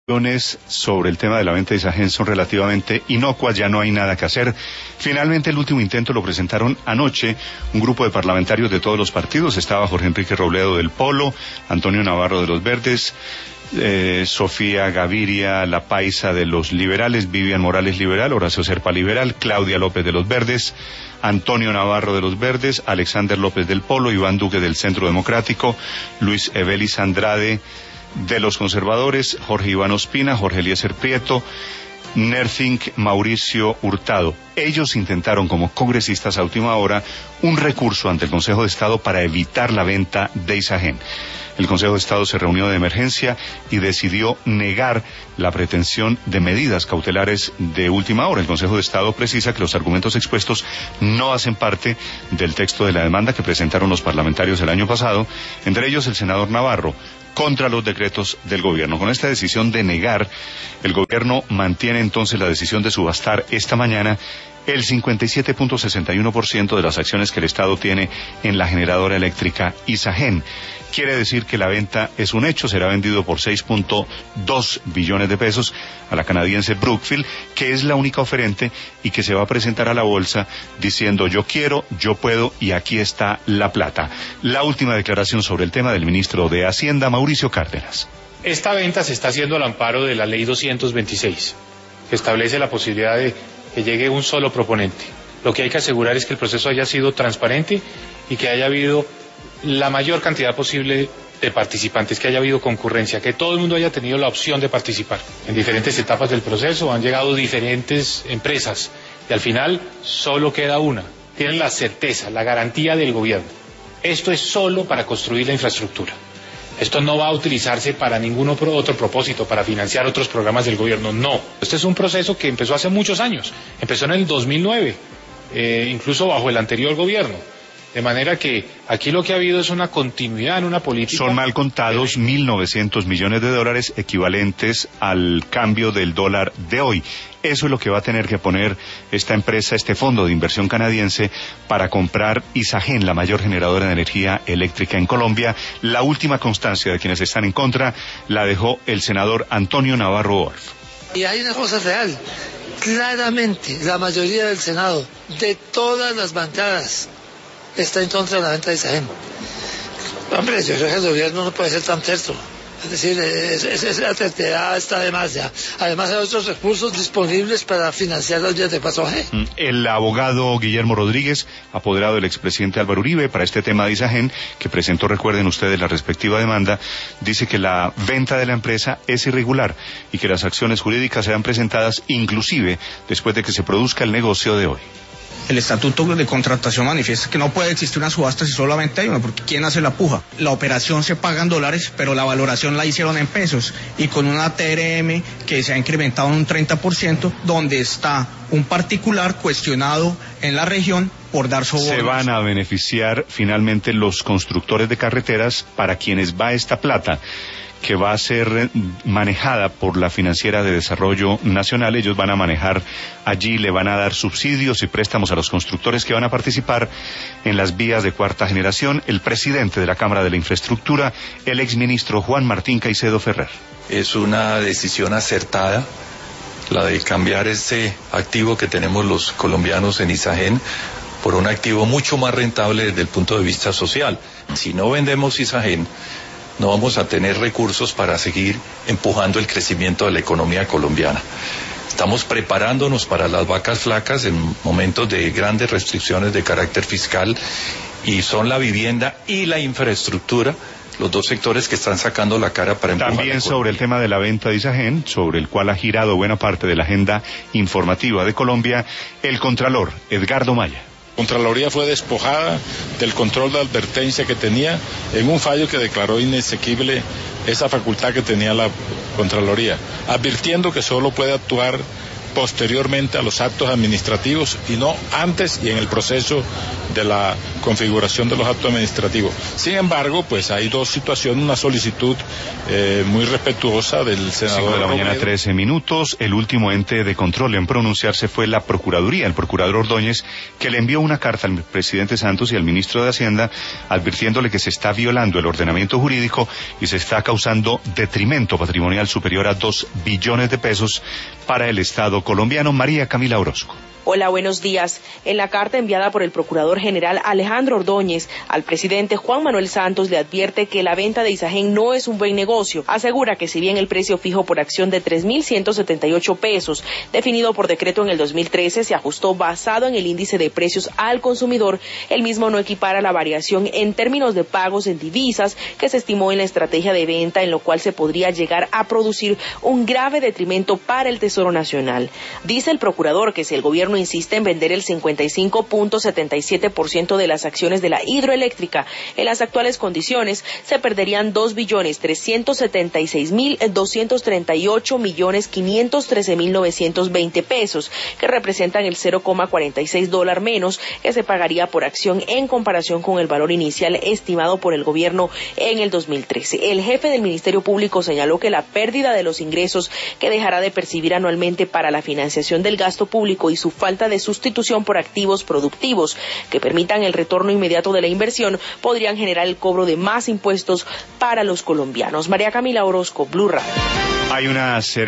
Sobre el tema de la venta de Isagen son relativamente inocuas, ya no hay nada que hacer. Finalmente, el último intento lo presentaron anoche un grupo de parlamentarios de todos los partidos. Estaba Jorge Enrique Robledo del Polo, Antonio Navarro de los Verdes, Sofía Gaviria, la Paisa de los Liberales, Vivian Morales Liberal, Horacio Serpa Liberal, Claudia López de los Verdes, Antonio Navarro de los Verdes, Alexander López del Polo, Iván Duque del Centro Democrático, Luis Evelis Andrade de los Conservadores, Jorge Iván Ospina, Jorge Eliezer Prieto, Nerthink Mauricio Hurtado. Ellos intentaron como congresistas a última hora un recurso ante el Consejo de Estado para evitar la venta de Isagen. El Consejo de Estado se reunió de emergencia y decidió negar la pretensión de medidas cautelares de última hora. El Consejo de Estado precisa que los argumentos expuestos no hacen parte del texto de la demanda que presentaron los parlamentarios el año pasado, entre ellos el senador Navarro, contra los decretos del gobierno. Con esta decisión de negar, el gobierno mantiene entonces la decisión de subastar esta mañana el 57.61% de las acciones que el Estado tiene en la generadora eléctrica Isagen. Quiere decir que la venta es un hecho, será vendido por 6.2 billones de pesos a la canadiense Brookfield, que es la única oferente y que se va a presentar a la bolsa diciendo yo quiero, yo puedo y aquí está la plata. La última declaración sobre el tema del ministro de Hacienda, Mauricio Cárdenas. Esta venta se está haciendo al amparo de la ley 226, que establece la posibilidad de que llegue un solo proponente. Lo que hay que asegurar es que el proceso haya sido transparente y que haya habido la mayor cantidad posible de participantes, que haya habido concurrencia, que todo el mundo haya tenido la opción de participar. En diferentes etapas del proceso han llegado diferentes empresas y al final solo queda una. Tienen la certeza, la garantía del gobierno. Esto es solo para construir la infraestructura. Esto no va a utilizarse para ningún otro propósito, para financiar otros programas del gobierno, no. Este es un proceso que empezó hace muchos años, empezó en el 2009, incluso bajo el anterior gobierno. De manera que aquí lo que ha habido es una continuidad en una política. Son mal contados 1.900 millones de dólares equivalentes al cambio del dólar de hoy. Eso es lo que va a tener que poner esta empresa, este fondo de inversión canadiense, para comprar Isagen, la mayor generadora de energía eléctrica en Colombia. La última constancia de quienes están en contra la dejó el senador Antonio Navarro Orf. Y hay una cosa real. Claramente, la mayoría del Senado, de todas las bancadas, está en contra de la venta de Isagen. Hombre, yo creo que el gobierno no puede ser tan terco. Es decir, la terquedad está de más ya. Además hay otros recursos disponibles para financiar las vías de paso G. El abogado Guillermo Rodríguez, apoderado del expresidente Álvaro Uribe para este tema de Isagen, que presentó, recuerden ustedes, la respectiva demanda, dice que la venta de la empresa es irregular y que las acciones jurídicas serán presentadas inclusive después de que se produzca el negocio de hoy. El estatuto de contratación manifiesta que no puede existir una subasta si solamente hay una, porque ¿quién hace la puja? La operación se paga en dólares, pero la valoración la hicieron en pesos, y con una TRM que se ha incrementado en un 30%, donde está un particular cuestionado en la región por dar sobornos. Se van a beneficiar finalmente los constructores de carreteras para quienes va esta plata, que va a ser manejada por la Financiera de Desarrollo Nacional. Ellos van a manejar allí, le van a dar subsidios y préstamos a los constructores que van a participar en las vías de cuarta generación. El presidente de la Cámara de la Infraestructura, el exministro Juan Martín Caicedo Ferrer. Es una decisión acertada la de cambiar ese activo que tenemos los colombianos en Isagen por un activo mucho más rentable desde el punto de vista social. Si no vendemos Isagen, no vamos a tener recursos para seguir empujando el crecimiento de la economía colombiana. Estamos preparándonos para las vacas flacas en momentos de grandes restricciones de carácter fiscal, y son la vivienda y la infraestructura los dos sectores que están sacando la cara para empujar. También sobre el tema de la venta de Isagen, sobre el cual ha girado buena parte de la agenda informativa de Colombia, el contralor Edgardo Maya. Contraloría fue despojada del control de advertencia que tenía en un fallo que declaró inexequible esa facultad que tenía la Contraloría, advirtiendo que solo puede actuar posteriormente a los actos administrativos y no antes y en el proceso de la configuración de los actos administrativos. Sin embargo, pues hay dos situaciones, una solicitud muy respetuosa del senador. 5 de la mañana, 13 minutos. El último ente de control en pronunciarse fue la Procuraduría, el procurador Ordóñez, que le envió una carta al presidente Santos y al ministro de Hacienda advirtiéndole que se está violando el ordenamiento jurídico y se está causando detrimento patrimonial superior a 2 billones de pesos para el Estado colombiano. María Camila Orozco. Hola, buenos días. En la carta enviada por el Procurador General Alejandro Ordóñez al presidente Juan Manuel Santos le advierte que la venta de Isagen no es un buen negocio. Asegura que si bien el precio fijo por acción de 3.178 pesos, definido por decreto en el 2013, se ajustó basado en el índice de precios al consumidor, el mismo no equipara la variación en términos de pagos en divisas que se estimó en la estrategia de venta, en lo cual se podría llegar a producir un grave detrimento para el Tesoro Nacional. Dice el Procurador que si el gobierno insiste en vender el 55.77% de las acciones de la hidroeléctrica en las actuales condiciones, se perderían 2.378.513.920 pesos, que representan el $0,46 menos que se pagaría por acción en comparación con el valor inicial estimado por el gobierno en el 2013. El jefe del Ministerio Público señaló que la pérdida de los ingresos que dejará de percibir anualmente para la financiación del gasto público y su falta de sustitución por activos productivos que permitan el retorno inmediato de la inversión podrían generar el cobro de más impuestos para los colombianos. María Camila Orozco, Blue Radio. Hay una